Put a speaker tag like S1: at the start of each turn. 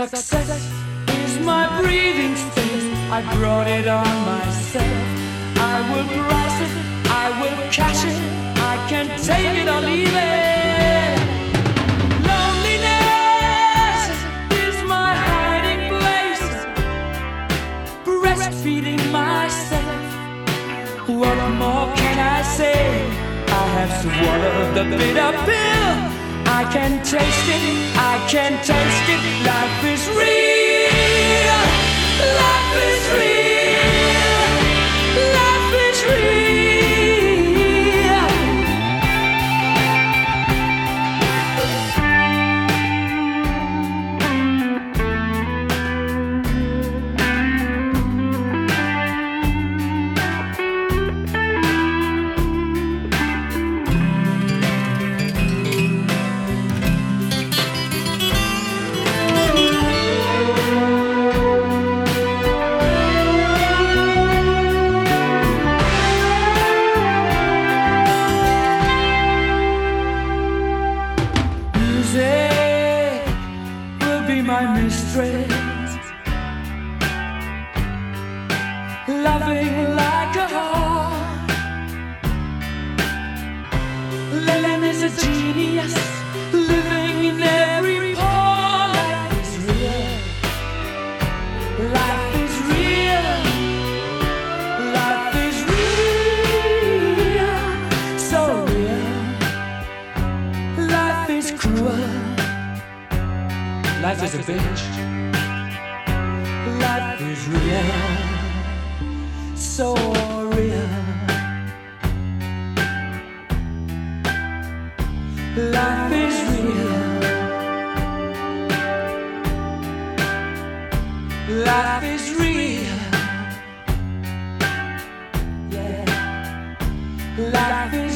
S1: Success is my breathing space. I brought it on myself. I will price it, I will cash it. I can take it or leave it. Loneliness is my hiding place. Breastfeeding myself. What more can I say? I have swallowed the bitter pill. I can taste it, I can taste it. Life is real, life is real, life is real. My mistress, loving like a heart. Lennon is a genius, living in every pore. Life is real, life is real, life is real, so real. Life is cruel. Life is a bitch. Life is real, so real. Life is real. Life is real. Yeah. Life is